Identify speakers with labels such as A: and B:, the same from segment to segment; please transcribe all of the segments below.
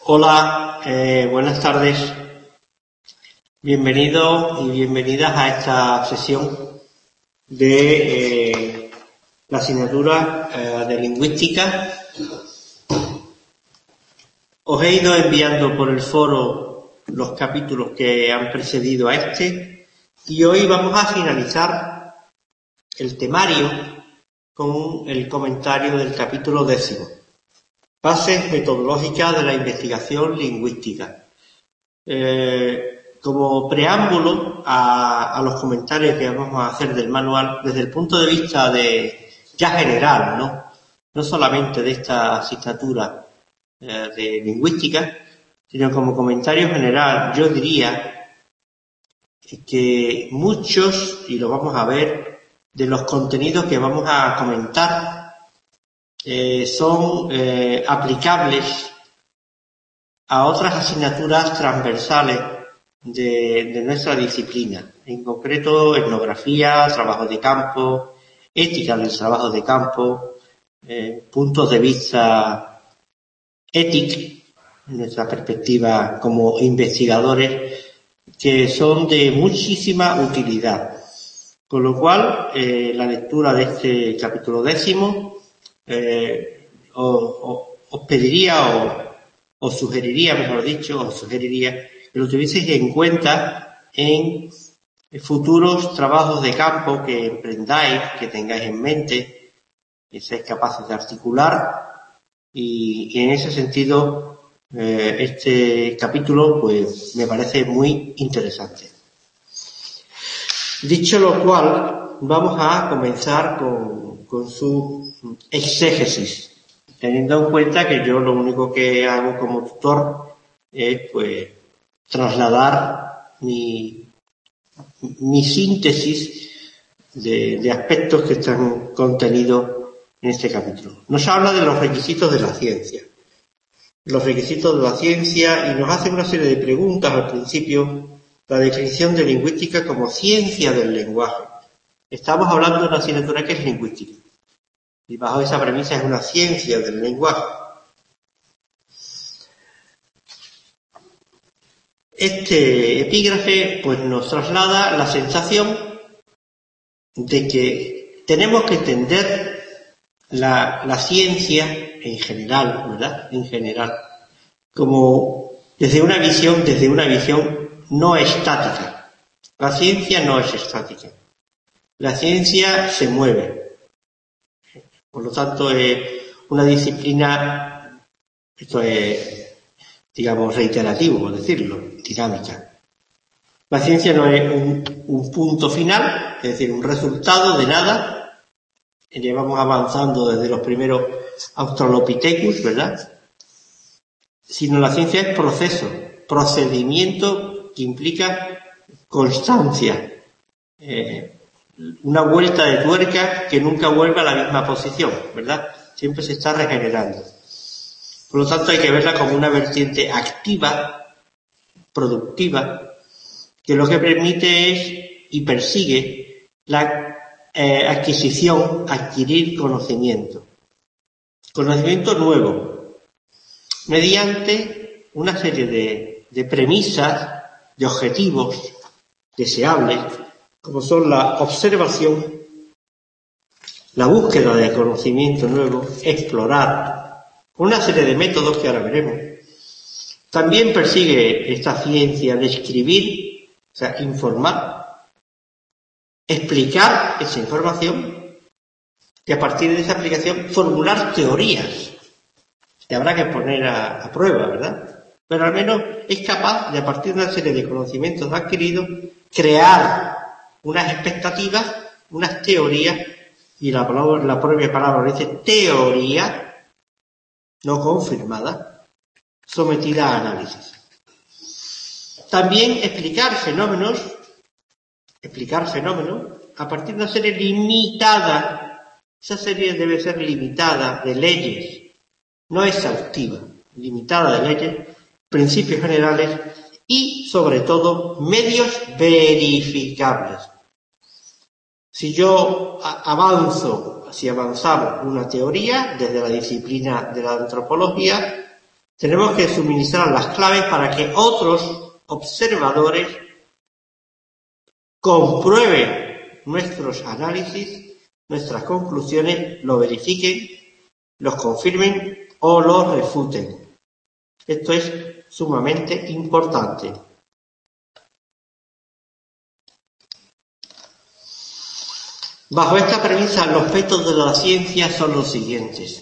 A: Hola, buenas tardes. Bienvenidos y bienvenidas a esta sesión de la asignatura de lingüística. Os he ido enviando por el foro los capítulos que han precedido a este y hoy vamos a finalizar el temario con el comentario del capítulo 10. Bases metodológicas de la investigación lingüística. Como preámbulo a los comentarios que vamos a hacer del manual, desde el punto de vista ya general, no solamente de esta asignatura de lingüística, sino como comentario general, yo diría que muchos, y lo vamos a ver, de los contenidos que vamos a comentar son aplicables a otras asignaturas transversales de nuestra disciplina, en concreto etnografía, trabajo de campo, ética del trabajo de campo, puntos de vista éticos, en nuestra perspectiva como investigadores, que son de muchísima utilidad. Con lo cual, la lectura de este capítulo 10 os pediría os sugeriría que lo tuvieseis en cuenta en futuros trabajos de campo que emprendáis, que tengáis en mente, que seáis capaces de articular y en ese sentido este capítulo pues me parece muy interesante. Dicho lo cual, vamos a comenzar con su exégesis, teniendo en cuenta que yo lo único que hago como tutor es pues trasladar mi síntesis de aspectos que están contenidos en este capítulo. Nos habla de los requisitos de la ciencia. Los requisitos de la ciencia y nos hace una serie de preguntas al principio. La definición de lingüística como ciencia del lenguaje. Estamos hablando de una asignatura que es lingüística. Y bajo esa premisa es una ciencia del lenguaje. Este epígrafe pues nos traslada la sensación de que tenemos que entender la ciencia en general, ¿verdad? En general, como desde una visión no estática. La ciencia no es estática. La ciencia se mueve. Por lo tanto, es una disciplina, esto es, digamos, reiterativo, por decirlo, dinámica. La ciencia no es un punto final, es decir, un resultado de nada. Llevamos avanzando desde los primeros Australopithecus, ¿verdad? Sino la ciencia es proceso, procedimiento que implica constancia, una vuelta de tuerca que nunca vuelve a la misma posición, ¿verdad? Siempre se está regenerando. Por lo tanto, hay que verla como una vertiente activa, productiva, que lo que permite es y persigue la adquirir conocimiento nuevo, mediante una serie de premisas, de objetivos deseables, como son la observación, la búsqueda de conocimiento nuevo, explorar, una serie de métodos que ahora veremos. También persigue esta ciencia de escribir, o sea, informar, explicar esa información y a partir de esa explicación formular teorías que habrá que poner a prueba, ¿verdad? Pero al menos es capaz de, a partir de una serie de conocimientos adquiridos, crear unas expectativas, unas teorías, y la propia palabra dice teoría no confirmada, sometida a análisis. También explicar fenómenos a partir de una serie limitada. Esa serie debe ser limitada de leyes, no exhaustiva, limitada de leyes, principios generales y, sobre todo, medios verificables. Si avanzamos una teoría desde la disciplina de la antropología, tenemos que suministrar las claves para que otros observadores comprueben nuestros análisis, nuestras conclusiones, lo verifiquen, los confirmen o los refuten. Esto es sumamente importante. Bajo esta premisa, los métodos de la ciencia son los siguientes.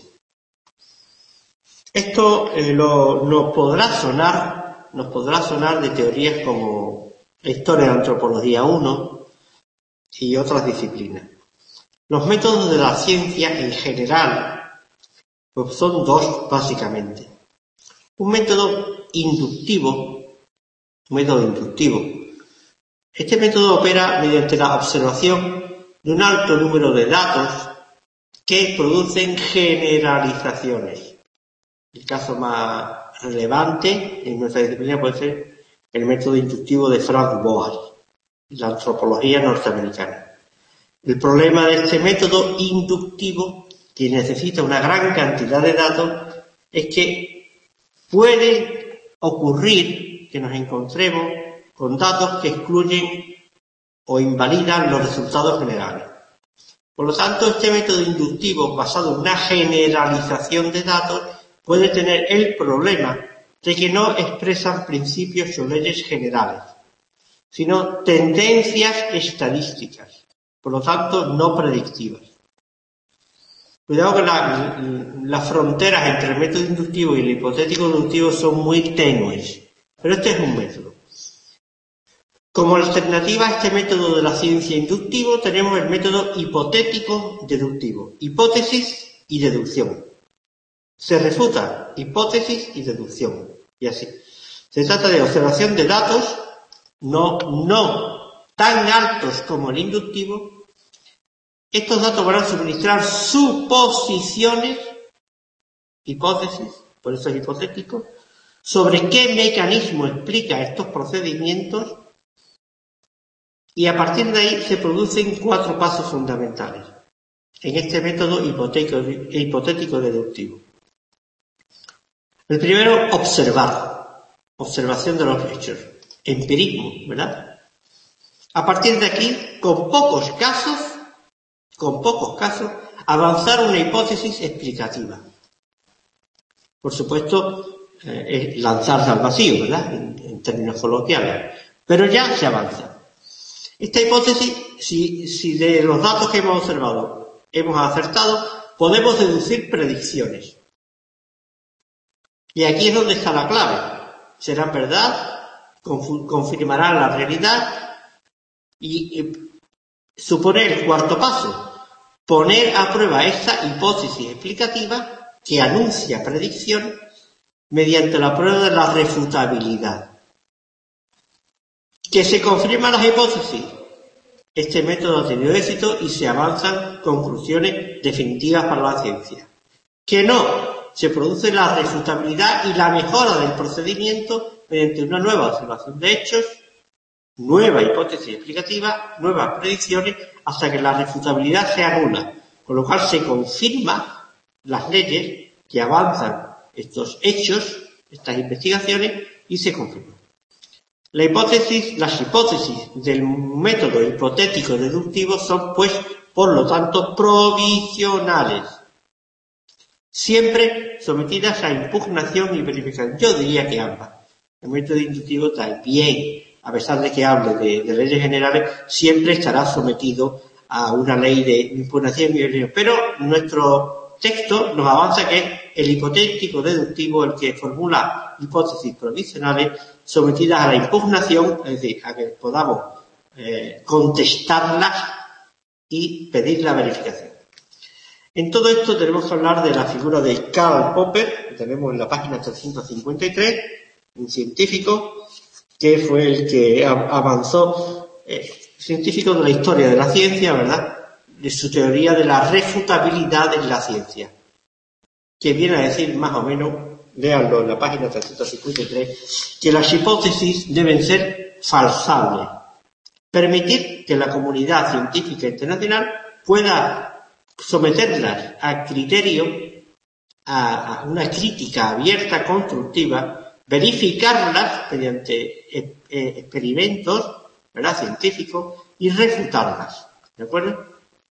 A: Esto nos podrá sonar de teorías como la historia de la antropología 1 y otras disciplinas. Los métodos de la ciencia en general pues son dos, básicamente. Un método inductivo. Este método opera mediante la observación de un alto número de datos que producen generalizaciones. El caso más relevante en nuestra disciplina puede ser el método inductivo de Frank Boas, la antropología norteamericana. El problema de este método inductivo, que necesita una gran cantidad de datos, es que puede ocurrir que nos encontremos con datos que excluyen o invalidan los resultados generales. Por lo tanto, este método inductivo, basado en una generalización de datos, puede tener el problema de que no expresan principios o leyes generales, sino tendencias estadísticas, por lo tanto no predictivas. Cuidado que las fronteras entre el método inductivo y el hipotético deductivo son muy tenues, pero este es un método. Como alternativa a este método de la ciencia inductivo tenemos el método hipotético deductivo, hipótesis y deducción. Se refuta hipótesis y deducción, y así. Se trata de observación de datos no tan altos como el inductivo. Estos datos van a suministrar suposiciones, hipótesis, por eso es hipotético, sobre qué mecanismo explica estos procedimientos, y a partir de ahí se producen 4 pasos fundamentales en este método hipotético deductivo. El primero, observación de los hechos, empirismo, ¿verdad? A partir de aquí, con pocos casos, avanzar una hipótesis explicativa. Por supuesto, es lanzarse al vacío, ¿verdad? En términos coloquiales. Pero ya se avanza. Esta hipótesis, si de los datos que hemos observado hemos acertado, podemos deducir predicciones. Y aquí es donde está la clave. ¿Serán verdad? ¿Confirmarán la realidad? Y supone el cuarto paso. Poner a prueba esta hipótesis explicativa que anuncia predicción mediante la prueba de la refutabilidad. ¿Que se confirman las hipótesis? Este método ha tenido éxito y se avanzan conclusiones definitivas para la ciencia. ¿Que no? Se produce la refutabilidad y la mejora del procedimiento mediante una nueva observación de hechos, nueva hipótesis explicativa, nuevas predicciones, hasta que la refutabilidad se anula, con lo cual se confirman las leyes que avanzan estos hechos, estas investigaciones, y se confirman. Las hipótesis del método hipotético deductivo son, pues, por lo tanto, provisionales, siempre sometidas a impugnación y verificación. Yo diría que ambas. El método inductivo también, a pesar de que hable de leyes generales, siempre estará sometido a una ley de impugnación y verificación. Pero nuestro texto nos avanza que es el hipotético deductivo el que formula hipótesis provisionales sometidas a la impugnación, es decir, a que podamos contestarlas y pedir la verificación. En todo esto tenemos que hablar de la figura de Karl Popper, que tenemos en la página 353, un científico que fue el que avanzó, científico de la historia de la ciencia, ¿verdad?, de su teoría de la refutabilidad en la ciencia, que viene a decir más o menos, léanlo en la página 353, que las hipótesis deben ser falsables, permitir que la comunidad científica internacional pueda someterlas a criterio a una crítica abierta, constructiva, verificarlas mediante experimentos, ¿verdad?, científicos, y refutarlas. ¿De acuerdo?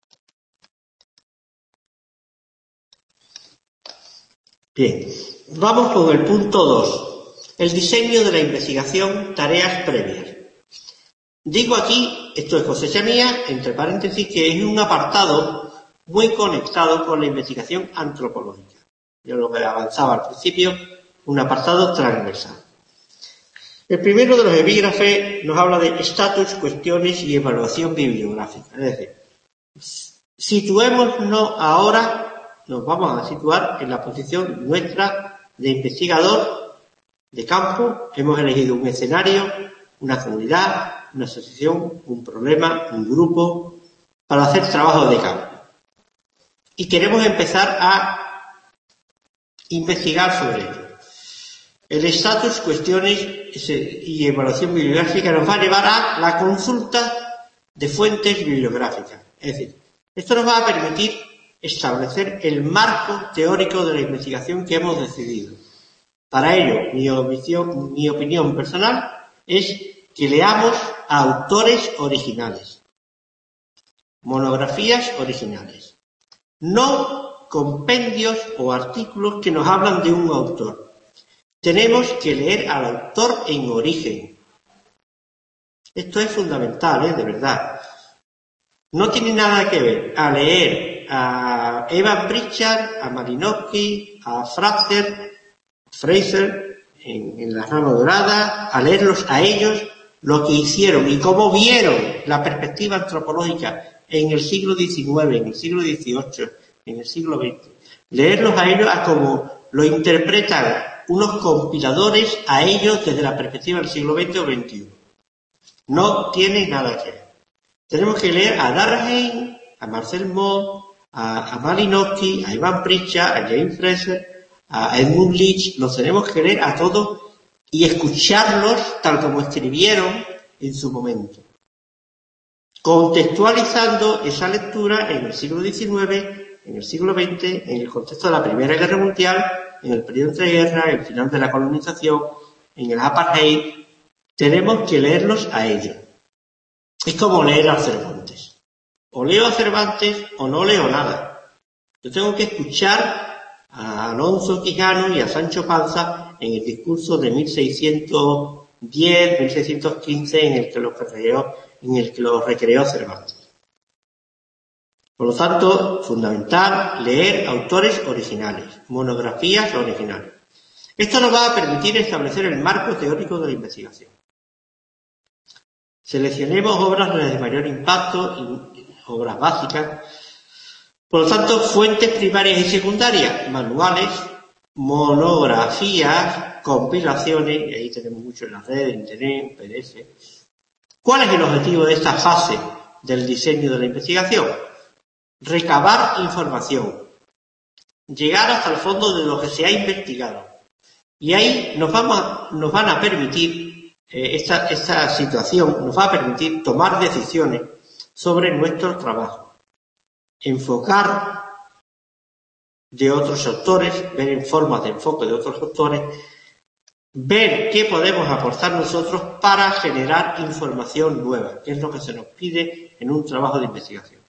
A: Bien, vamos con el punto 2. El diseño de la investigación, tareas previas. Digo aquí, esto es cosecha mía, entre paréntesis, que es un apartado muy conectado con la investigación antropológica. Yo lo que avanzaba al principio, un apartado transversal. El primero de los epígrafes nos habla de estatus, cuestiones y evaluación bibliográfica. Es decir, situémonos ahora, nos vamos a situar en la posición nuestra de investigador de campo. Hemos elegido un escenario, una comunidad, una asociación, un problema, un grupo, para hacer trabajo de campo. Y queremos empezar a investigar sobre ello. El estatus, cuestiones y evaluación bibliográfica nos va a llevar a la consulta de fuentes bibliográficas. Es decir, esto nos va a permitir establecer el marco teórico de la investigación que hemos decidido. Para ello, mi opinión personal es que leamos a autores originales, monografías originales, no compendios o artículos que nos hablan de un autor. Tenemos que leer al autor en origen. Esto es fundamental, de verdad. No tiene nada que ver a leer a Evan Pritchard, a Malinowski, a Fraser en La Rama Dorada, a leerlos a ellos, lo que hicieron y cómo vieron la perspectiva antropológica en el siglo XIX, en el siglo XVIII, en el siglo XX. Leerlos a ellos a cómo lo interpretan unos compiladores a ellos desde la perspectiva del siglo XX o XXI. No tiene nada que ver. Tenemos que leer a Durkheim, a Marcel Mauss, a Malinowski, a Evan Pritchard, a James Fraser, a Edmund Leach. Los tenemos que leer a todos y escucharlos tal como escribieron en su momento, contextualizando esa lectura en el siglo XIX, en el siglo XX, en el contexto de la Primera Guerra Mundial, en el periodo entre guerras, en el final de la colonización, en el apartheid. Tenemos que leerlos a ellos. Es como leer a Cervantes. O leo a Cervantes o no leo nada. Yo tengo que escuchar a Alonso Quijano y a Sancho Panza en el discurso de 1610, 1615 en el que los recreó Cervantes. Por lo tanto, fundamental leer autores originales, monografías originales. Esto nos va a permitir establecer el marco teórico de la investigación. Seleccionemos obras de mayor impacto, obras básicas. Por lo tanto, fuentes primarias y secundarias, manuales, monografías, compilaciones, y ahí tenemos mucho en la red, en internet, en PDF. ¿Cuál es el objetivo de esta fase del diseño de la investigación? Recabar información, llegar hasta el fondo de lo que se ha investigado. Y ahí nos van a permitir, esta situación nos va a permitir tomar decisiones sobre nuestro trabajo, enfocar de otros autores, ver en formas de enfoque de otros autores, ver qué podemos aportar nosotros para generar información nueva, que es lo que se nos pide en un trabajo de investigación.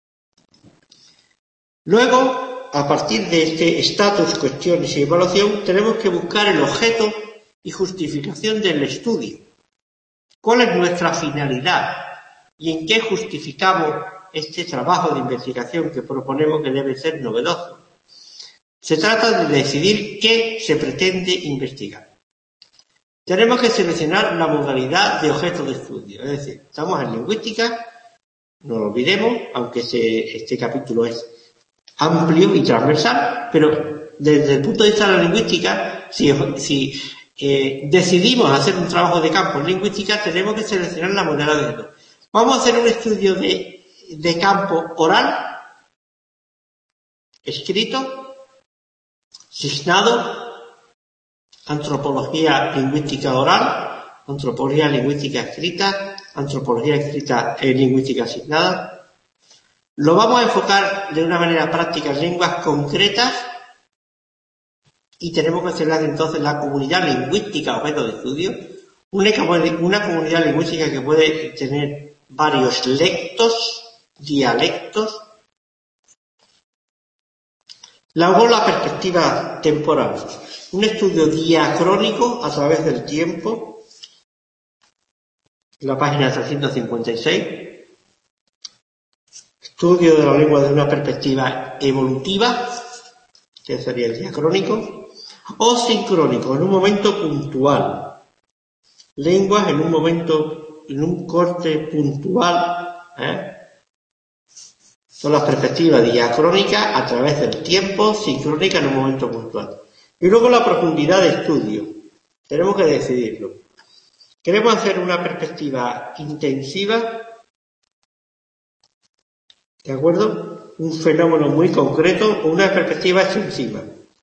A: Luego, a partir de este estatus, cuestiones y evaluación, tenemos que buscar el objeto y justificación del estudio. ¿Cuál es nuestra finalidad? ¿Y en qué justificamos este trabajo de investigación que proponemos que debe ser novedoso? Se trata de decidir qué se pretende investigar. Tenemos que seleccionar la modalidad de objeto de estudio. Es decir, estamos en lingüística, no lo olvidemos, aunque este capítulo es amplio y transversal, pero desde el punto de vista de la lingüística, si decidimos hacer un trabajo de campo en lingüística, tenemos que seleccionar la modalidad de objeto. Vamos a hacer un estudio de campo oral, escrito, signado, antropología lingüística oral, antropología lingüística escrita, antropología escrita lingüística asignada. Lo vamos a enfocar de una manera práctica en lenguas concretas y tenemos que señalar entonces la comunidad lingüística objeto de estudio, una comunidad lingüística que puede tener varios lectos, dialectos. Luego la perspectiva temporal, un estudio diacrónico a través del tiempo, la página 356. Estudio de la lengua desde una perspectiva evolutiva, que sería el diacrónico, o sincrónico, en un momento puntual. Lenguas en un momento, en un corte puntual, Son las perspectivas diacrónicas a través del tiempo, sincrónica en un momento puntual. Y luego la profundidad de estudio. Tenemos que decidirlo. ¿Queremos hacer una perspectiva intensiva? ¿De acuerdo? Un fenómeno muy concreto o una perspectiva extensiva.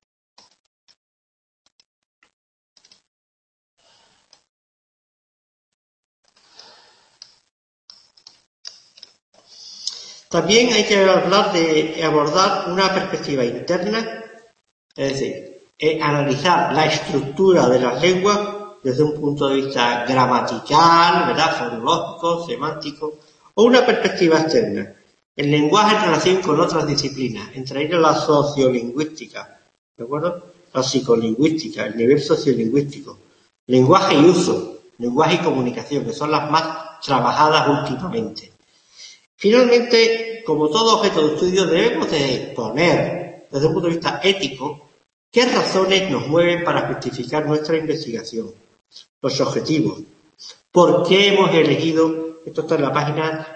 A: También hay que abordar una perspectiva interna, es decir, analizar la estructura de las lenguas desde un punto de vista gramatical, ¿verdad?, fonológico, semántico, o una perspectiva externa. El lenguaje en relación con otras disciplinas, entre ellas la sociolingüística, ¿de acuerdo? La psicolingüística, el nivel sociolingüístico, lenguaje y uso, lenguaje y comunicación, que son las más trabajadas últimamente. Finalmente, como todo objeto de estudio, debemos de exponer, desde un punto de vista ético, qué razones nos mueven para justificar nuestra investigación, los objetivos, por qué hemos elegido, esto está en la página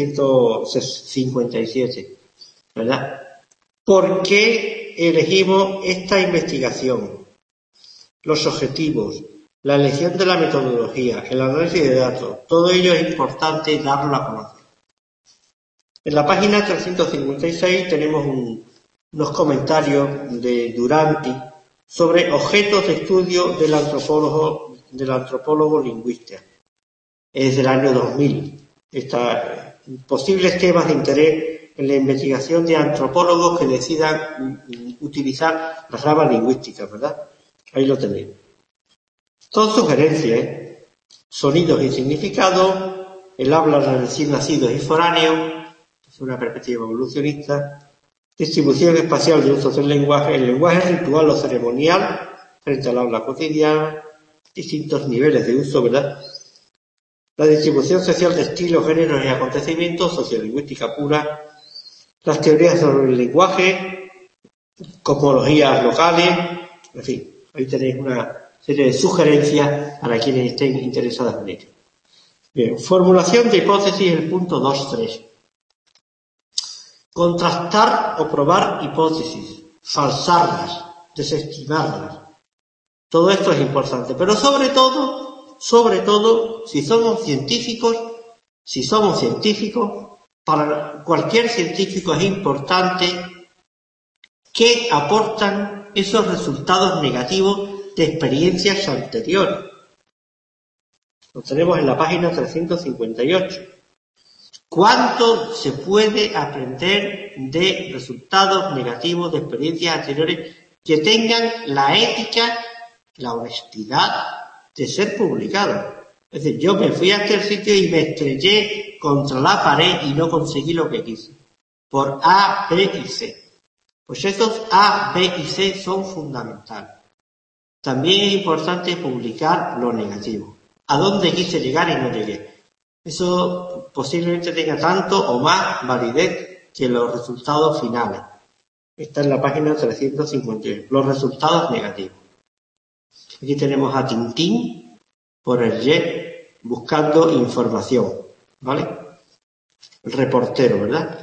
A: 357, ¿verdad? ¿Por qué elegimos esta investigación? Los objetivos, la elección de la metodología, el análisis de datos, todo ello es importante darlo a conocer. En la página 356 tenemos unos comentarios de Duranti sobre objetos de estudio del antropólogo lingüista. Es del año 2000. Posibles temas de interés en la investigación de antropólogos que decidan utilizar las ramas lingüísticas, ¿verdad? Ahí lo tenéis. Son sugerencias, sonidos y significados, el habla de recién nacidos y foráneos, es una perspectiva evolucionista, distribución espacial de usos del lenguaje, el lenguaje ritual o ceremonial frente al habla cotidiana, distintos niveles de uso, ¿verdad? La distribución social de estilos, géneros y acontecimientos, sociolingüística pura, las teorías sobre el lenguaje, cosmologías locales, en fin, ahí tenéis una serie de sugerencias para quienes estén interesados en ello. Bien, formulación de hipótesis, el punto 2.3. Contrastar o probar hipótesis, falsarlas, desestimarlas. Todo esto es importante, pero sobre todo, si somos científicos, para cualquier científico es importante qué aportan esos resultados negativos de experiencias anteriores. Lo tenemos en la página 358. ¿Cuánto se puede aprender de resultados negativos de experiencias anteriores que tengan la ética, la honestidad de ser publicados? Es decir, yo me fui a aquel sitio y me estrellé contra la pared y no conseguí lo que quise. Por A, B y C. Pues esos A, B y C son fundamentales. También es importante publicar lo negativo. ¿A dónde quise llegar y no llegué? Eso posiblemente tenga tanto o más validez que los resultados finales. Está en la página 351. Los resultados negativos. Aquí tenemos a Tintín por el jet buscando información, ¿vale? El reportero, ¿verdad?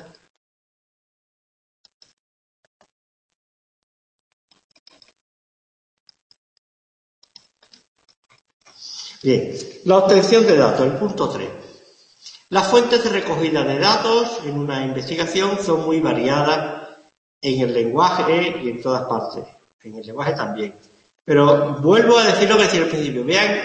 A: Bien, la obtención de datos, el punto 3. Las fuentes de recogida de datos en una investigación son muy variadas en el lenguaje y en todas partes. En el lenguaje también. Pero vuelvo a decir lo que decía al principio. Vean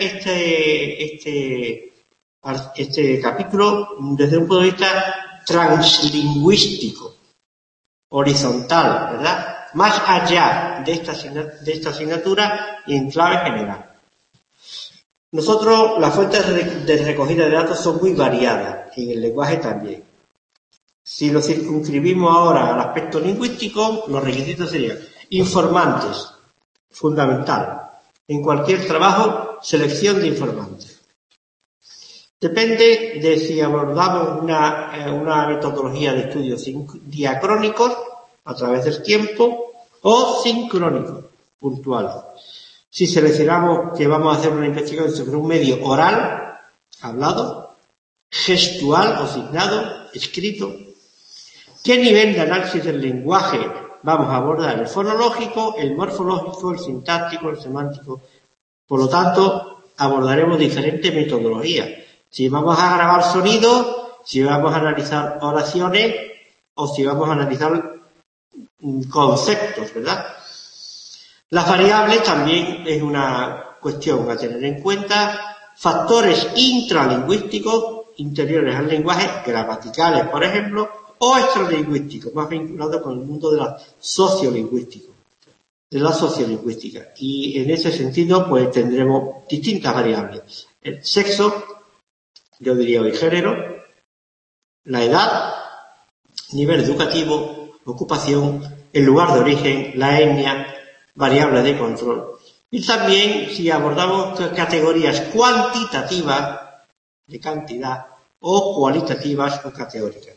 A: este capítulo desde un punto de vista translingüístico, horizontal, ¿verdad? más allá de esta asignatura y en clave general. Nosotros, las fuentes de recogida de datos son muy variadas, y en el lenguaje también. Si lo circunscribimos ahora al aspecto lingüístico, los requisitos serían informantes, fundamental. En cualquier trabajo, selección de informantes. Depende de si abordamos una metodología de estudios diacrónicos a través del tiempo o sincrónicos, puntuales. Si seleccionamos que vamos a hacer una investigación sobre un medio oral, hablado, gestual o signado, escrito, ¿qué nivel de análisis del lenguaje vamos a abordar? El fonológico, el morfológico, el sintáctico, el semántico. Por lo tanto, abordaremos diferentes metodologías. Si vamos a grabar sonidos, si vamos a analizar oraciones o si vamos a analizar conceptos, ¿verdad? Las variables también es una cuestión a tener en cuenta. Factores intralingüísticos, interiores al lenguaje, gramaticales, por ejemplo, o extralingüísticos, más vinculados con el mundo de la sociolingüística. Y en ese sentido, pues tendremos distintas variables. El sexo, yo diría hoy género, la edad, nivel educativo, ocupación, el lugar de origen, la etnia, variables de control. Y también si abordamos categorías cuantitativas de cantidad o cualitativas o categóricas.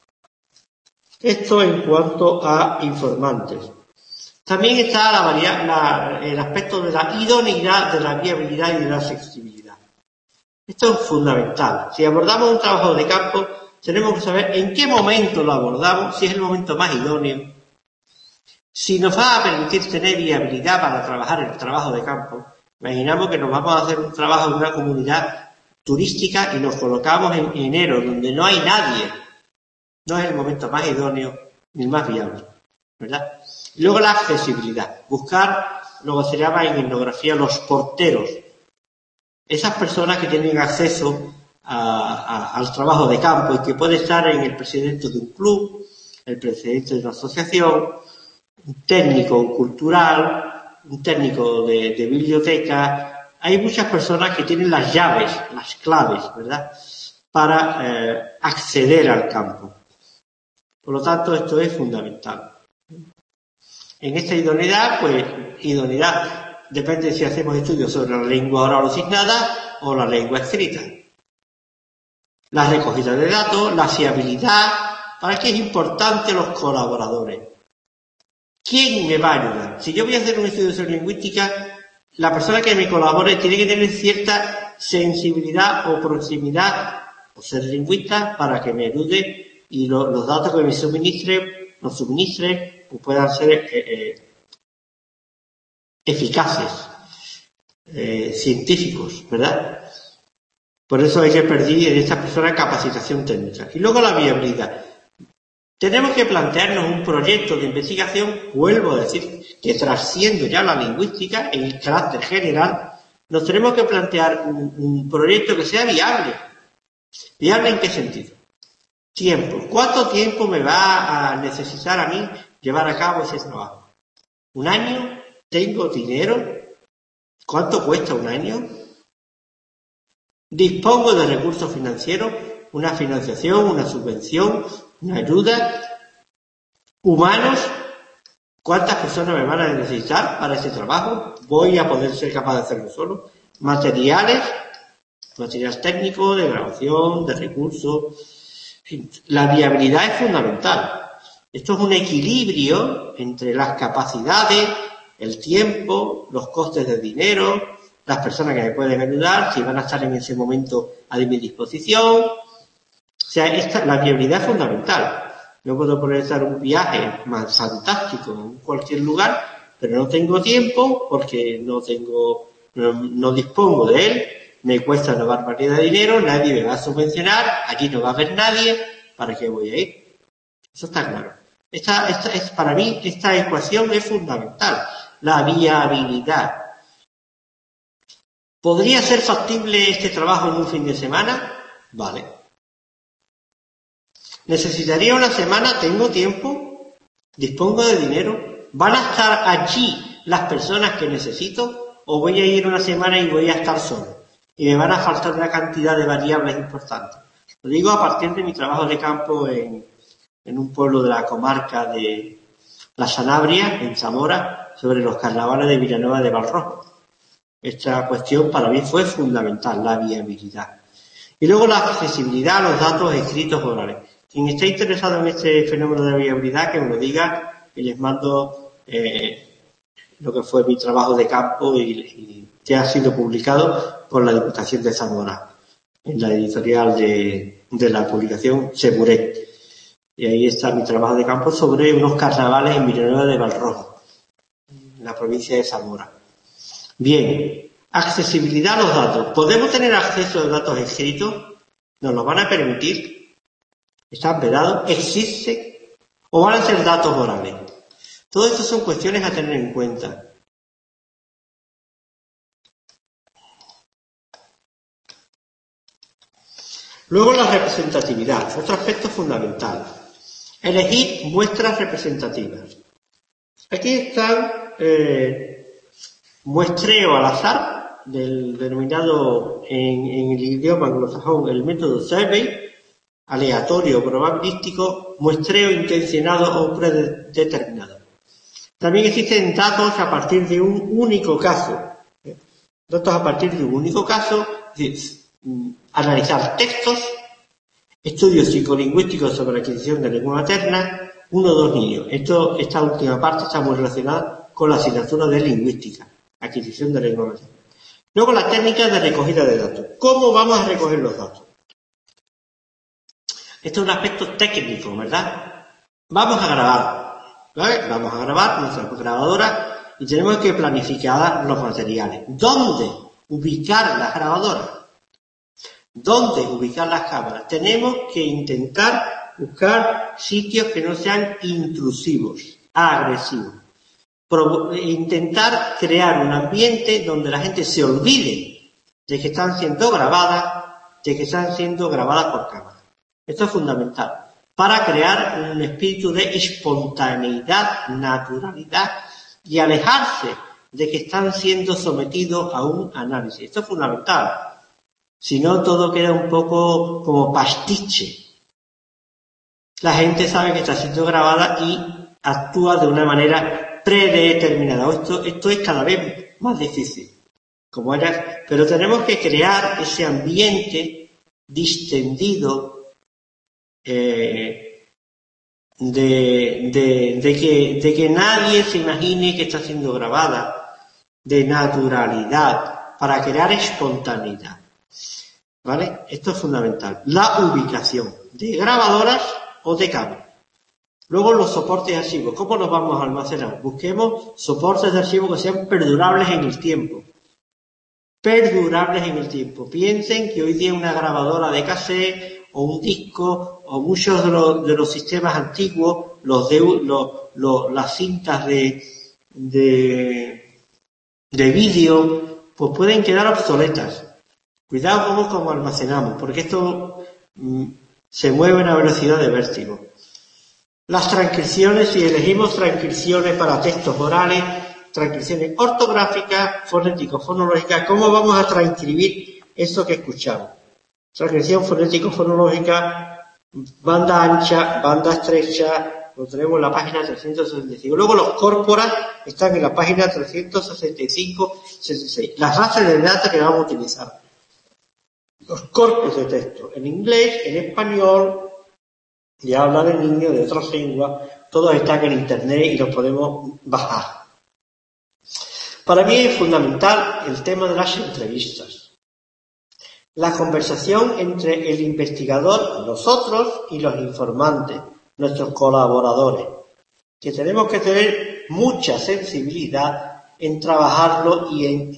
A: Esto en cuanto a informantes. También está el aspecto de la idoneidad, de la viabilidad y de la accesibilidad. Esto es fundamental. Si abordamos un trabajo de campo, tenemos que saber en qué momento lo abordamos, si es el momento más idóneo, si nos va a permitir tener viabilidad para trabajar el trabajo de campo. Imaginamos que nos vamos a hacer un trabajo en una comunidad turística y nos colocamos en enero, donde no hay nadie. No es el momento más idóneo ni el más viable, ¿verdad? Y luego la accesibilidad. Buscar lo que se llama en etnografía los porteros. Esas personas que tienen acceso al trabajo de campo y que puede estar en el presidente de un club, el presidente de una asociación, un técnico cultural, un técnico de biblioteca. Hay muchas personas que tienen las llaves, las claves, ¿verdad?, para acceder al campo. Por lo tanto, esto es fundamental. En esta idoneidad, pues, idoneidad depende de si hacemos estudios sobre la lengua oral o signada o la lengua escrita. La recogida de datos, la fiabilidad, ¿para qué es importante los colaboradores? ¿Quién me va a ayudar? Si yo voy a hacer un estudio sobre lingüística, la persona que me colabore tiene que tener cierta sensibilidad o proximidad o ser lingüista para que me ayude y los datos que me suministre, pues puedan ser eficaces, científicos, ¿verdad? Por eso hay que pedir en esta persona capacitación técnica. Y luego la viabilidad. Tenemos que plantearnos un proyecto de investigación, vuelvo a decir, que trasciende ya la lingüística en el carácter general. Nos tenemos que plantear un proyecto que sea viable. ¿Viable en qué sentido? Tiempo. ¿Cuánto tiempo me va a necesitar a mí llevar a cabo ese trabajo? ¿Un año? ¿Tengo dinero? ¿Cuánto cuesta un año? ¿Dispongo de recursos financieros? ¿Una financiación? ¿Una subvención? ¿Una ayuda? ¿Humanos? ¿Cuántas personas me van a necesitar para ese trabajo? ¿Voy a poder ser capaz de hacerlo solo? ¿Materiales? Material técnico, de grabación, de recursos. En fin, la viabilidad es fundamental. Esto es un equilibrio entre las capacidades, el tiempo, los costes de dinero, las personas que me pueden ayudar, si van a estar en ese momento a mi disposición. O sea, la viabilidad es fundamental. Yo puedo organizar un viaje más fantástico en cualquier lugar, pero no tengo tiempo porque no dispongo de él, me cuesta una barbaridad de dinero, nadie me va a subvencionar, allí no va a haber nadie, ¿para qué voy a ir? Eso está claro. Para mí, esta ecuación es fundamental. La viabilidad. ¿Podría ser factible este trabajo en un fin de semana? Vale. ¿Necesitaría una semana? ¿Tengo tiempo? ¿Dispongo de dinero? ¿Van a estar allí las personas que necesito o voy a ir una semana y voy a estar solo? Y me van a faltar una cantidad de variables importantes. Lo digo a partir de mi trabajo de campo en un pueblo de la comarca de La Sanabria, en Zamora, sobre los carnavales de Villanueva de Valrojo. Esta cuestión para mí fue fundamental, la viabilidad. Y luego la accesibilidad a los datos escritos orales. Quien esté interesado en este fenómeno de viabilidad, que me lo diga y les mando lo que fue mi trabajo de campo y que ha sido publicado por la Diputación de Zamora en la editorial de la publicación Seguret. Y ahí está mi trabajo de campo sobre unos carnavales en Villanueva de Valrojo, en la provincia de Zamora. Bien, accesibilidad a los datos. ¿Podemos tener acceso a datos escritos? ¿Nos lo van a permitir? ¿Están vedados? ¿Existen? ¿O van a ser datos orales? Todo esto son cuestiones a tener en cuenta. Luego la representatividad, otro aspecto fundamental. Elegir muestras representativas. Aquí están muestreo al azar, del denominado en el idioma anglosajón el método survey, aleatorio, probabilístico, muestreo intencionado o predeterminado. También existen datos a partir de un único caso. Datos a partir de un único caso, es decir, analizar textos, estudios psicolingüísticos sobre la adquisición de lengua materna, 1 o 2 niños. Esta última parte está muy relacionada con la asignatura de lingüística, adquisición de lengua materna. Luego la técnica de recogida de datos. ¿Cómo vamos a recoger los datos? Esto es un aspecto técnico, ¿verdad? Vamos a grabar, ¿vale? Vamos a grabar nuestra grabadora y tenemos que planificar los materiales. ¿Dónde ubicar las grabadoras? ¿Dónde ubicar las cámaras? Tenemos que intentar buscar sitios que no sean intrusivos, agresivos. Intentar crear un ambiente donde la gente se olvide de que están siendo grabadas, por cámara. Esto es fundamental para crear un espíritu de espontaneidad, naturalidad y alejarse de que están siendo sometidos a un análisis. Esto es fundamental. Si no, todo queda un poco como pastiche. La gente sabe que está siendo grabada y actúa de una manera predeterminada. Esto es cada vez más difícil. Pero tenemos que crear ese ambiente distendido de que nadie se imagine que está siendo grabada, de naturalidad, para crear espontaneidad. ¿Vale? Esto es fundamental. La ubicación de grabadoras o de cámaras. Luego los soportes de archivos. ¿Cómo los vamos a almacenar? Busquemos soportes de archivos que sean perdurables en el tiempo. Perdurables en el tiempo. Piensen que hoy día una grabadora de cassette o un disco o muchos de los sistemas antiguos, las cintas de vídeo, pues pueden quedar obsoletas. Cuidado cómo almacenamos, porque esto se mueve a una velocidad de vértigo. Las transcripciones, si elegimos transcripciones para textos orales, transcripciones ortográficas, fonético-fonológicas, ¿cómo vamos a transcribir eso que escuchamos? Transcripción fonético-fonológica, banda ancha, banda estrecha, lo tenemos en la página 365. Luego los corporas están en la página 365-66. Las bases de datos que vamos a utilizar. Los corpus de texto, en inglés, en español, y habla de niños de otras lenguas, todos están en internet y los podemos bajar. Para mí es fundamental el tema de las entrevistas. La conversación entre el investigador, nosotros, y los informantes, nuestros colaboradores, que tenemos que tener mucha sensibilidad en trabajarlo y en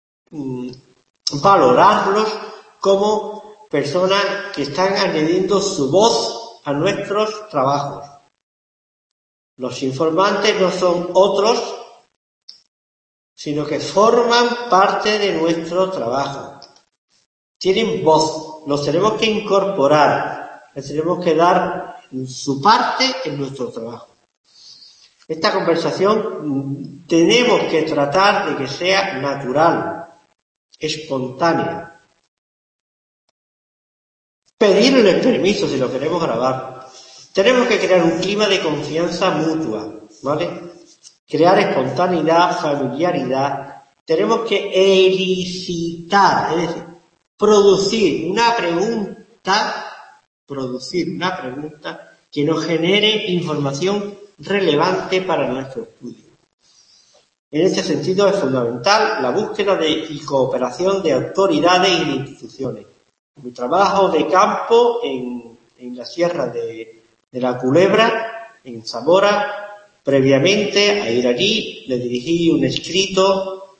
A: valorarlos como personas que están añadiendo su voz a nuestros trabajos. Los informantes no son otros, sino que forman parte de nuestro trabajo. Tienen voz, los tenemos que incorporar, les tenemos que dar su parte en nuestro trabajo. Esta conversación tenemos que tratar de que sea natural, espontánea. Pedirle permiso si lo queremos grabar. Tenemos que crear un clima de confianza mutua, ¿vale? Crear espontaneidad, familiaridad. Tenemos que elicitar, es decir, producir una pregunta que nos genere información relevante para nuestro estudio. En este sentido es fundamental la búsqueda y cooperación de autoridades y de instituciones. Mi trabajo de campo en la Sierra de la Culebra, en Zamora, previamente a ir allí, le dirigí un escrito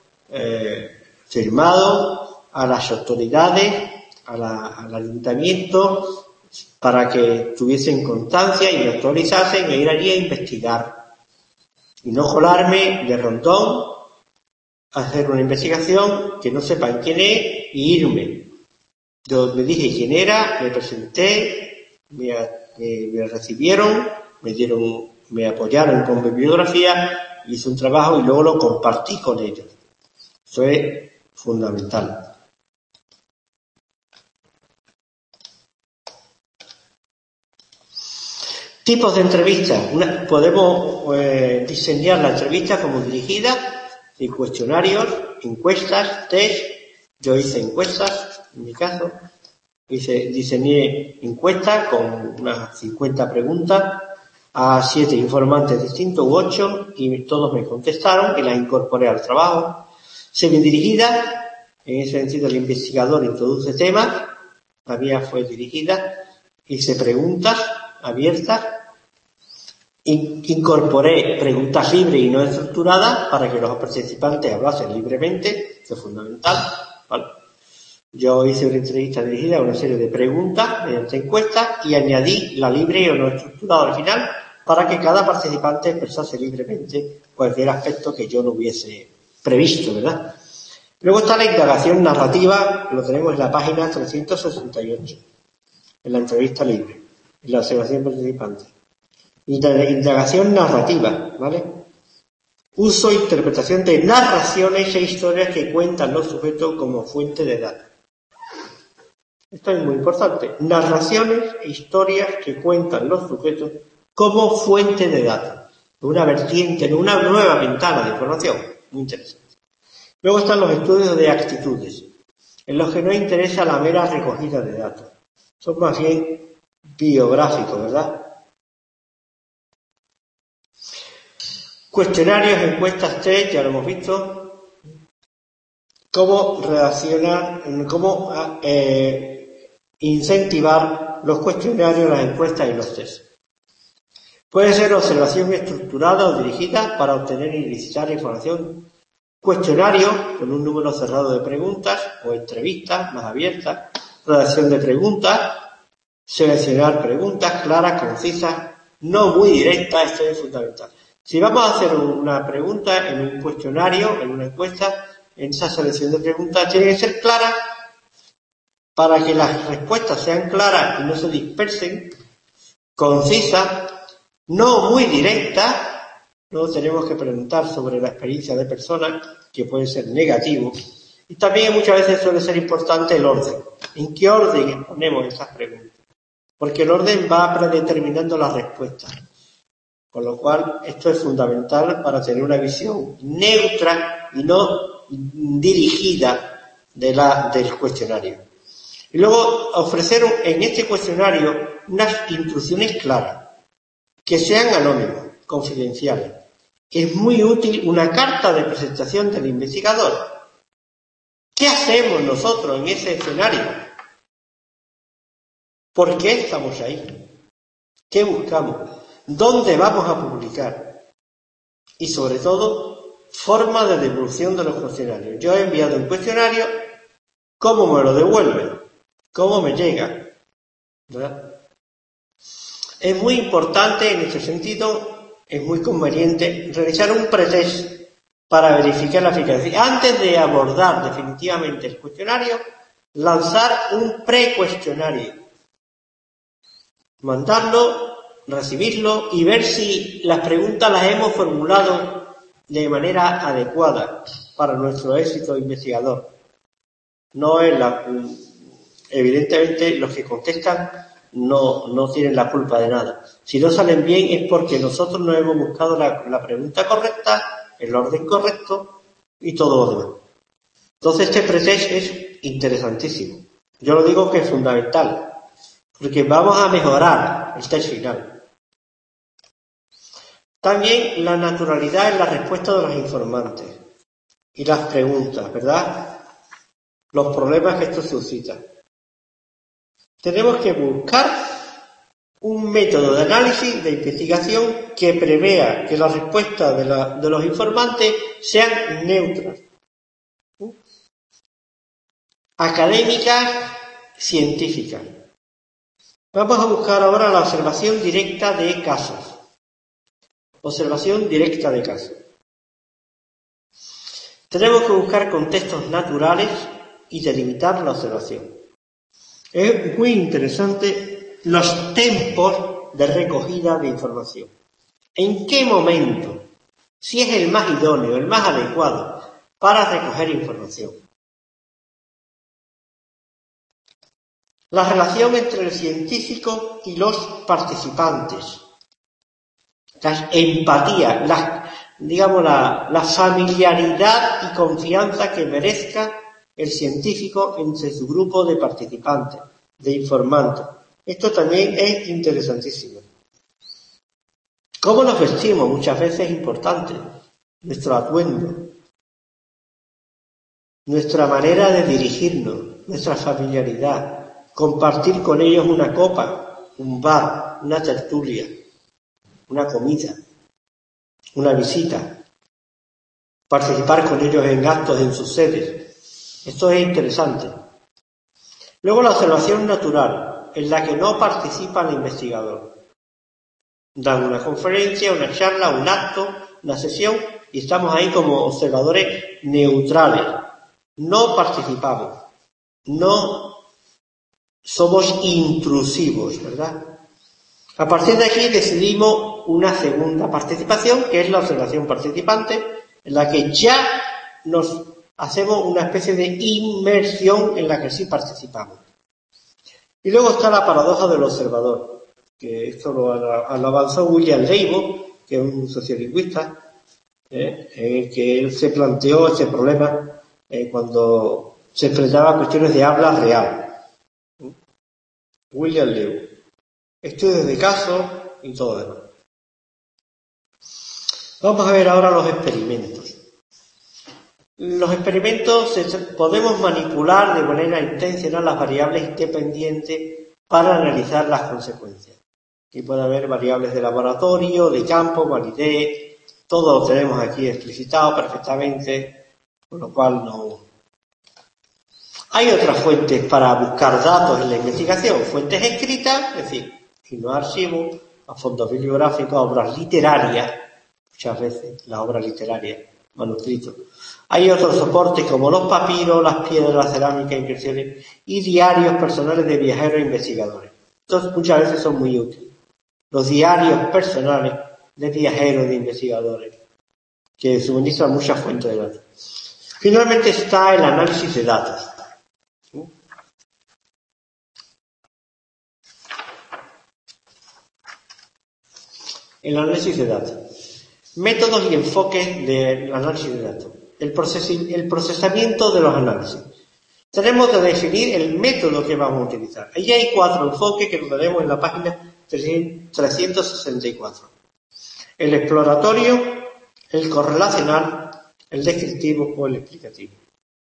A: firmado a las autoridades, al ayuntamiento, para que tuviesen constancia y me autorizasen a ir allí a investigar. Y no colarme de rondón, hacer una investigación que no sepan quién es y irme. Yo le dije quién era, me presenté, me recibieron, me apoyaron con bibliografía, hice un trabajo y luego lo compartí con ellos. Eso es fundamental. Tipos de entrevistas. Podemos diseñar la entrevista como dirigida, en cuestionarios, encuestas, test. Yo hice encuestas, en mi caso. Diseñé encuestas con unas 50 preguntas a 7 informantes distintos, u 8, y todos me contestaron y las incorporé al trabajo. Semidirigida, en ese sentido el investigador introduce temas, la mía fue dirigida, hice preguntas abiertas, incorporé preguntas libres y no estructuradas para que los participantes hablasen libremente, eso es fundamental, ¿vale? Yo hice una entrevista dirigida a una serie de preguntas mediante encuestas y añadí la libre o no estructurada al final para que cada participante expresase libremente cualquier aspecto que yo no hubiese previsto, ¿verdad? Luego está la indagación narrativa, lo tenemos en la página 368, en la entrevista libre, en la observación participante. Indagación narrativa, ¿vale? Uso e interpretación de narraciones e historias que cuentan los sujetos como fuente de datos. Esto es muy importante. Narraciones e historias que cuentan los sujetos como fuente de datos. Una vertiente, una nueva ventana de información. Muy interesante. Luego están los estudios de actitudes, en los que no interesa la mera recogida de datos. Son más bien biográficos, ¿verdad? Cuestionarios, encuestas, test, ya lo hemos visto. Cómo incentivar los cuestionarios, las encuestas y los test. Puede ser observación estructurada o dirigida para obtener y elicitar información. Cuestionario con un número cerrado de preguntas o entrevistas más abiertas. Redacción de preguntas. Seleccionar preguntas claras, concisas, no muy directas, esto es fundamental. Si vamos a hacer una pregunta en un cuestionario, en una encuesta, en esa selección de preguntas tiene que ser clara para que las respuestas sean claras y no se dispersen, concisas, no muy directas. Luego tenemos que preguntar sobre la experiencia de personas, que puede ser negativo. Y también muchas veces suele ser importante el orden. ¿En qué orden ponemos esas preguntas? Porque el orden va predeterminando las respuestas. Con lo cual, esto es fundamental para tener una visión neutra y no dirigida del cuestionario. Y luego ofrecer en este cuestionario unas instrucciones claras, que sean anónimas, confidenciales. Es muy útil una carta de presentación del investigador. ¿Qué hacemos nosotros en ese escenario? ¿Por qué estamos ahí? ¿Qué buscamos? ¿Dónde vamos a publicar? Y sobre todo, forma de devolución de los cuestionarios. Yo he enviado un cuestionario, ¿cómo me lo devuelven? ¿Cómo me llega? ¿Verdad? Es muy importante en este sentido, es muy conveniente realizar un pretest para verificar la eficacia. Antes de abordar definitivamente el cuestionario, lanzar un precuestionario. Mandarlo recibirlo y ver si las preguntas las hemos formulado de manera adecuada para nuestro éxito investigador. No es evidentemente los que contestan no tienen la culpa de nada. Si no salen bien es porque nosotros no hemos buscado la pregunta correcta, el orden correcto y todo lo demás. Entonces este pretest es interesantísimo. Yo lo digo que es fundamental, porque vamos a mejorar el test final. También la naturalidad en la respuesta de los informantes y las preguntas, ¿verdad? Los problemas que esto suscita. Tenemos que buscar un método de análisis, de investigación que prevea que las respuestas de los informantes sean neutras, académicas, científicas. Vamos a buscar ahora la observación directa de casos. Observación directa de casos. Tenemos que buscar contextos naturales y delimitar la observación. Es muy interesante los tiempos de recogida de información. ¿En qué momento? Si es el más idóneo, el más adecuado para recoger información. La relación entre el científico y los participantes. La empatía, la familiaridad y confianza que merezca el científico entre su grupo de participantes, de informantes. Esto también es interesantísimo. ¿Cómo nos vestimos? Muchas veces es importante. Nuestro atuendo, nuestra manera de dirigirnos, nuestra familiaridad, compartir con ellos una copa, un bar, una tertulia, una comida, una visita, participar con ellos en actos en sus sedes. Esto es interesante. Luego la observación natural, en la que no participa el investigador. Dan una conferencia, una charla, un acto, una sesión, y estamos ahí como observadores neutrales. No participamos, no somos intrusivos, ¿verdad? A partir de aquí decidimos una segunda participación, que es la observación participante, en la que ya nos hacemos una especie de inmersión en la que sí participamos. Y luego está la paradoja del observador, que esto lo avanzó William Leibo, que es un sociolingüista, en el que él se planteó este problema cuando se enfrentaba a cuestiones de habla real. William Leibo. Estudios de casos y todo demás. Vamos a ver ahora los experimentos. Los experimentos podemos manipular de manera intencional las variables independientes para analizar las consecuencias. Aquí puede haber variables de laboratorio, de campo, validez, todo lo tenemos aquí explicitado perfectamente, con lo cual no. Hay otras fuentes para buscar datos en la investigación, fuentes escritas, es decir, y no archivos, a fondos bibliográficos, a obras literarias, muchas veces las obras literarias, manuscritos. Hay otros soportes como los papiros, las piedras, la cerámica, inscripciones y diarios personales de viajeros e investigadores. Entonces muchas veces son muy útiles. Los diarios personales de viajeros e de investigadores, que suministran muchas fuentes de datos. Finalmente está el análisis de datos. El análisis de datos. Métodos y enfoques del análisis de datos. El procesamiento de los análisis. Tenemos que definir el método que vamos a utilizar. Allí hay 4 enfoques que lo tenemos en la página 364. El exploratorio, el correlacional, el descriptivo o el explicativo.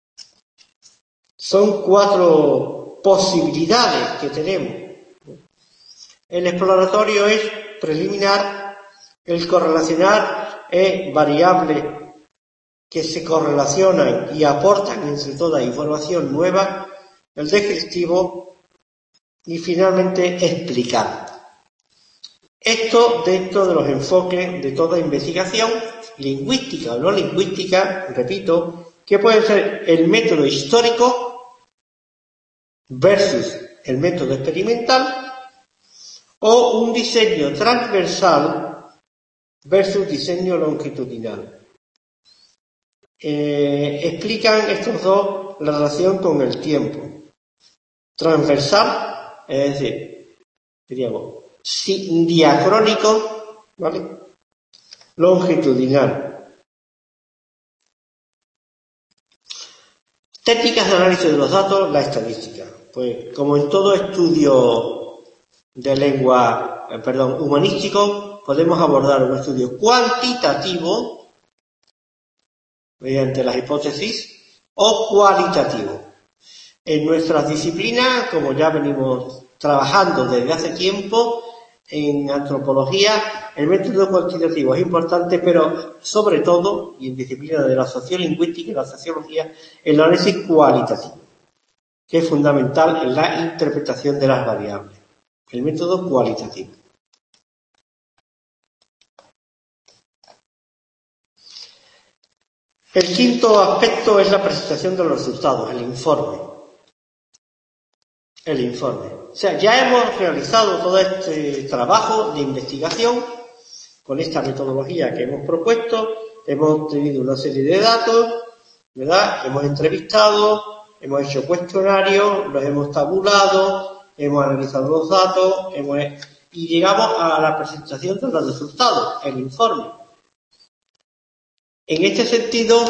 A: Son 4 posibilidades que tenemos. El exploratorio es preliminar. El correlacional es variable que se correlacionan y aportan entre toda información nueva. El descriptivo y finalmente explicar. Esto dentro de los enfoques de toda investigación, lingüística o no lingüística, repito, que puede ser el método histórico versus el método experimental, o un diseño transversal versus diseño longitudinal. Explican estos dos la relación con el tiempo. Transversal, es decir, diríamos, diacrónico, ¿vale? Longitudinal. Técnicas de análisis de los datos, la estadística. Pues como en todo estudio de lengua, humanístico, podemos abordar un estudio cuantitativo mediante las hipótesis o cualitativo. En nuestras disciplinas, como ya venimos trabajando desde hace tiempo, en antropología, el método cuantitativo es importante, pero sobre todo, y en disciplinas de la sociolingüística y la sociología, el análisis cualitativo, que es fundamental en la interpretación de las variables. El método cualitativo. El quinto aspecto es la presentación de los resultados, el informe. El informe. O sea, ya hemos realizado todo este trabajo de investigación con esta metodología que hemos propuesto, hemos tenido una serie de datos, ¿verdad? Hemos entrevistado, hemos hecho cuestionarios, los hemos tabulado, hemos analizado los datos, y llegamos a la presentación de los resultados, el informe. En este sentido,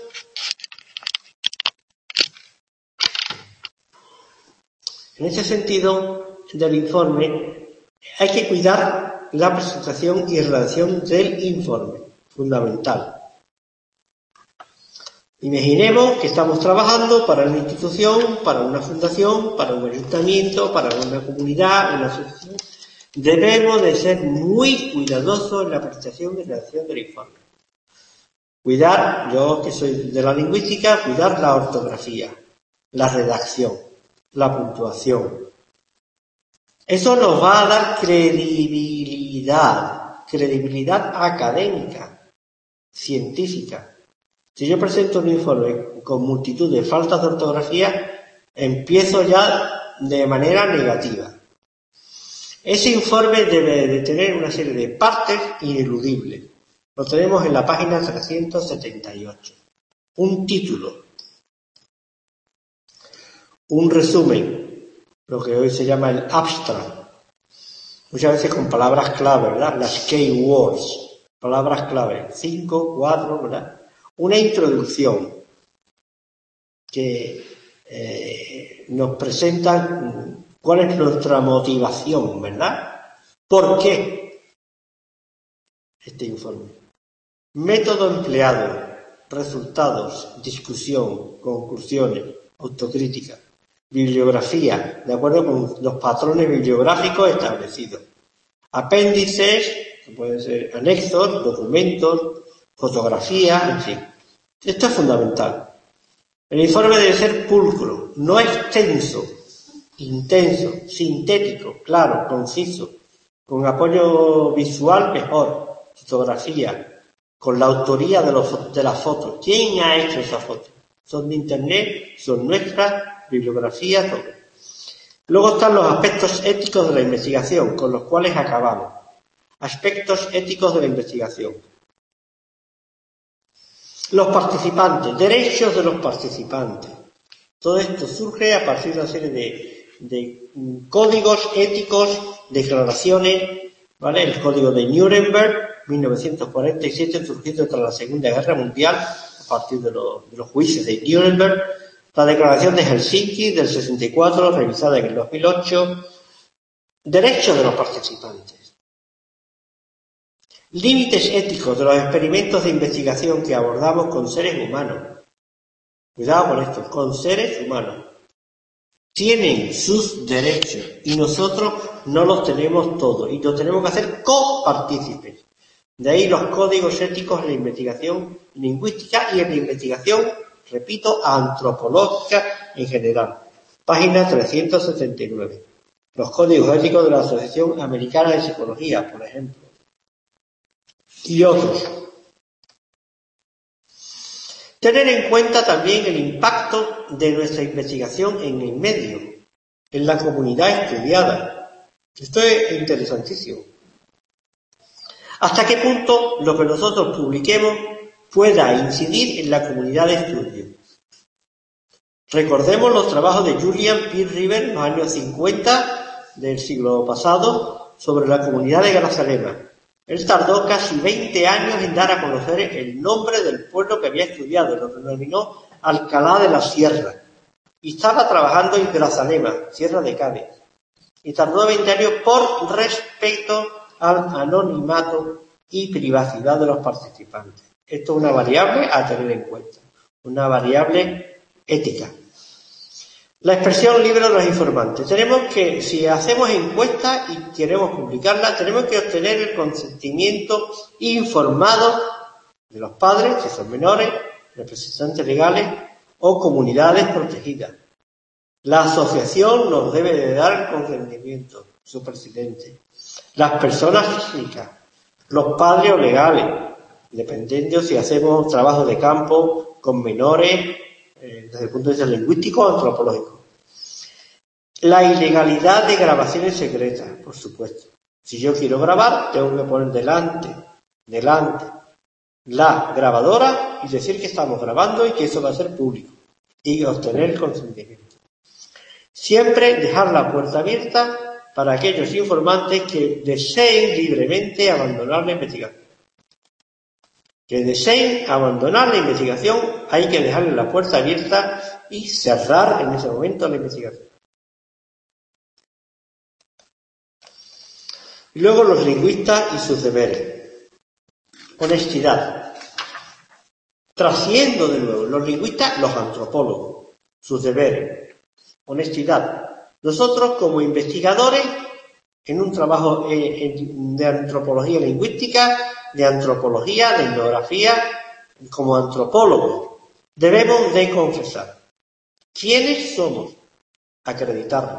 A: del informe, hay que cuidar la presentación y redacción del informe, fundamental. Imaginemos que estamos trabajando para una institución, para una fundación, para un ayuntamiento, para una comunidad, una asociación. Debemos de ser muy cuidadosos en la presentación y redacción del informe. Cuidar, yo que soy de la lingüística, cuidar la ortografía, la redacción, la puntuación. Eso nos va a dar credibilidad académica, científica. Si yo presento un informe con multitud de faltas de ortografía, empiezo ya de manera negativa. Ese informe debe de tener una serie de partes ineludibles. Lo tenemos en la página 378. Un título, un resumen, lo que hoy se llama el abstract, muchas veces con palabras clave, ¿verdad? Las keywords, palabras clave, 5, 4, ¿verdad? Una introducción que nos presenta cuál es nuestra motivación, ¿verdad? ¿Por qué este informe? Método empleado, resultados, discusión, conclusiones, autocrítica, bibliografía, de acuerdo con los patrones bibliográficos establecidos. Apéndices, que pueden ser anexos, documentos, fotografías, en fin. Esto es fundamental. El informe debe ser pulcro, no extenso, intenso, sintético, claro, conciso, con apoyo visual mejor, fotografía, con la autoría de las fotos. ¿Quién ha hecho esas fotos? Son de internet, son nuestras, bibliografía, todo. Luego están los aspectos éticos de la investigación, con los cuales acabamos. Aspectos éticos de la investigación. Los participantes, derechos de los participantes. Todo esto surge a partir de una serie de códigos éticos, declaraciones, ¿vale? El código de Nuremberg, 1947, surgido tras la Segunda Guerra Mundial, a partir de los juicios de Nuremberg. La Declaración de Helsinki del 64, revisada en el 2008. Derechos de los participantes. Límites éticos de los experimentos de investigación que abordamos con seres humanos. Cuidado con esto, con seres humanos. Tienen sus derechos y nosotros no los tenemos todos y los tenemos que hacer copartícipes. De ahí los códigos éticos en la investigación lingüística y en la investigación, repito, antropológica en general. Página 379. Los códigos éticos de la Asociación Americana de Psicología, por ejemplo. Y otros. Tener en cuenta también el impacto de nuestra investigación en el medio, en la comunidad estudiada. Esto es interesantísimo. ¿Hasta qué punto lo que nosotros publiquemos pueda incidir en la comunidad de estudio? Recordemos los trabajos de Julian P. River en los años 50 del siglo pasado sobre la comunidad de Grazalema. Él tardó casi 20 años en dar a conocer el nombre del pueblo que había estudiado, lo denominó Alcalá de la Sierra. Y estaba trabajando en Grazalema, Sierra de Cádiz. Y tardó 20 años por respeto al anonimato y privacidad de los participantes. Esto es una variable a tener en cuenta, una variable ética. La expresión libre de los informantes. Tenemos que, si hacemos encuestas y queremos publicarlas, tenemos que obtener el consentimiento informado de los padres, si son menores, representantes legales o comunidades protegidas. La asociación nos debe de dar el consentimiento, su presidente. Las personas físicas, los padres o legales, dependiendo si hacemos trabajo de campo con menores, desde el punto de vista lingüístico o antropológico. La ilegalidad de grabaciones secretas, por supuesto. Si yo quiero grabar, tengo que poner delante la grabadora y decir que estamos grabando y que eso va a ser público y obtener el consentimiento. Siempre dejar la puerta abierta para aquellos informantes que deseen libremente abandonar la investigación. Que deseen abandonar la investigación, hay que dejarle la puerta abierta y cerrar en ese momento la investigación. Y luego los lingüistas y sus deberes. Honestidad. Trasciendo de nuevo, los lingüistas, los antropólogos, sus deberes. Honestidad. Nosotros como investigadores, en un trabajo de antropología lingüística, de antropología, de etnografía, como antropólogos, debemos de confesar quiénes somos, acreditarnos.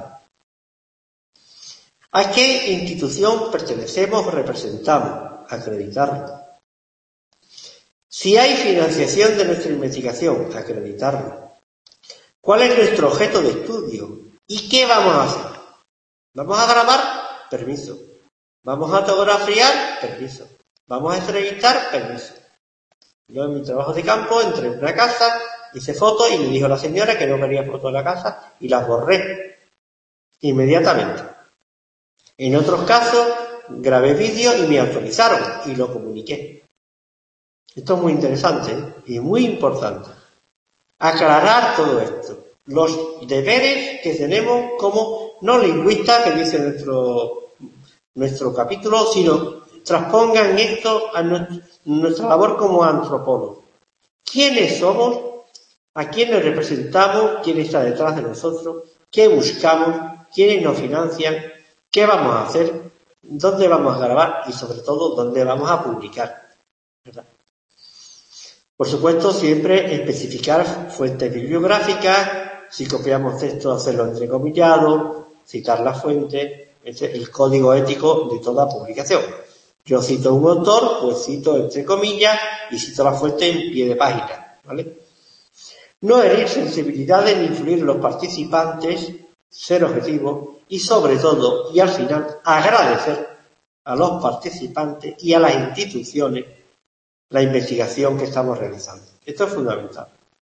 A: ¿A qué institución pertenecemos o representamos? Acreditarnos. Si hay financiación de nuestra investigación, acreditarnos. ¿Cuál es nuestro objeto de estudio? ¿Y qué vamos a hacer? ¿Vamos a grabar? Permiso. ¿Vamos a fotografiar? Permiso. ¿Vamos a entrevistar? Permiso. Yo en mi trabajo de campo entré en una casa, hice fotos y me dijo la señora que no quería fotos de la casa y las borré inmediatamente. En otros casos grabé vídeos y me autorizaron y lo comuniqué. Esto es muy interesante y muy importante. Aclarar todo esto. Los deberes que tenemos como no lingüistas, que dice nuestro capítulo, sino transpongan esto a nuestra labor como antropólogos. ¿Quiénes somos? ¿A quiénes representamos? ¿Quién está detrás de nosotros? ¿Qué buscamos? ¿Quiénes nos financian? ¿Qué vamos a hacer? ¿Dónde vamos a grabar? Y sobre todo, ¿dónde vamos a publicar? ¿Verdad? Por supuesto, siempre especificar fuentes bibliográficas, si copiamos texto, hacerlo entrecomillado, citar la fuente, el código ético de toda publicación. Yo cito un autor, pues cito entre comillas y cito la fuente en pie de página, ¿vale? No herir sensibilidades ni influir en los participantes, ser objetivo y sobre todo, y al final, agradecer a los participantes y a las instituciones la investigación que estamos realizando. Esto es fundamental.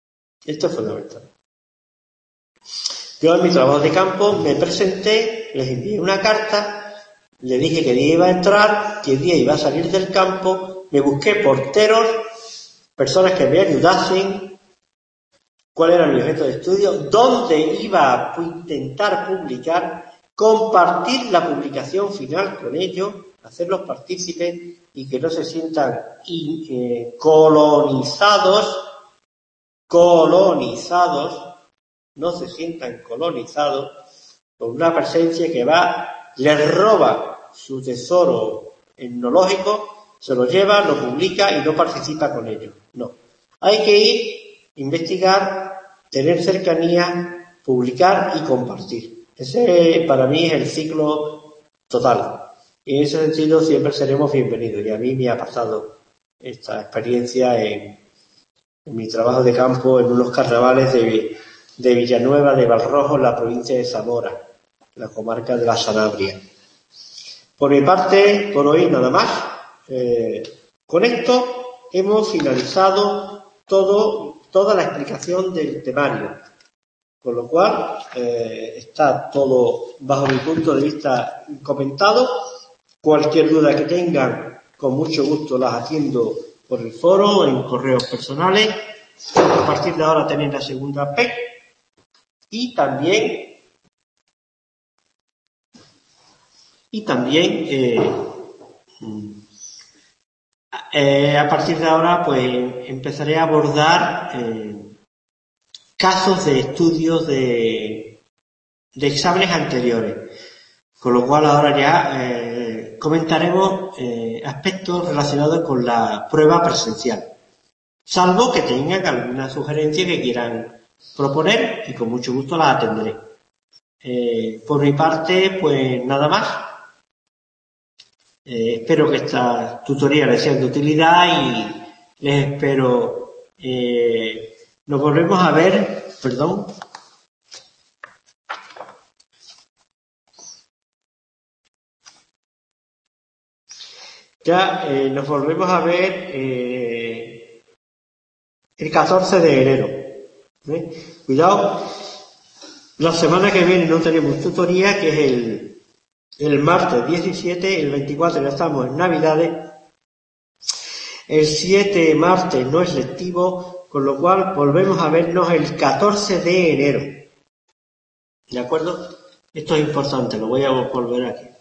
A: Yo en mi trabajo de campo me presenté, les envié una carta, le dije qué día iba a entrar, qué día iba a salir del campo, me busqué porteros, personas que me ayudasen, cuál era mi objeto de estudio, dónde iba a intentar publicar, compartir la publicación final con ellos, hacerlos partícipes y que no se sientan colonizados, no se sientan colonizados por una presencia que les roba su tesoro etnológico, se lo lleva, lo publica y no participa con ellos. No. Hay que ir, investigar, tener cercanía, publicar y compartir. Ese para mí es el ciclo total. Y en ese sentido siempre seremos bienvenidos. Y a mí me ha pasado esta experiencia en mi trabajo de campo en unos carnavales de Villanueva de Valrojo, en la provincia de Zamora, la comarca de la Sanabria. Por mi parte, por hoy nada más. Con esto hemos finalizado toda la explicación del temario, con lo cual está todo bajo mi punto de vista comentado. Cualquier duda que tengan, con mucho gusto las atiendo por el foro o en correos personales. A partir de ahora tenéis la segunda P y también a partir de ahora pues empezaré a abordar casos de estudios de exámenes anteriores, con lo cual ahora ya comentaremos aspectos relacionados con la prueba presencial, salvo que tengan alguna sugerencia que quieran proponer y con mucho gusto las atenderé. Por mi parte, pues nada más. Espero que esta tutoría les sea de utilidad y les espero. Nos volvemos a ver, perdón. Ya nos volvemos a ver el 14 de enero. Cuidado, la semana que viene no tenemos tutoría, que es el martes 17, el 24 ya estamos en Navidades, el 7 martes no es lectivo, con lo cual volvemos a vernos el 14 de enero. ¿De acuerdo? Esto es importante, lo voy a volver aquí.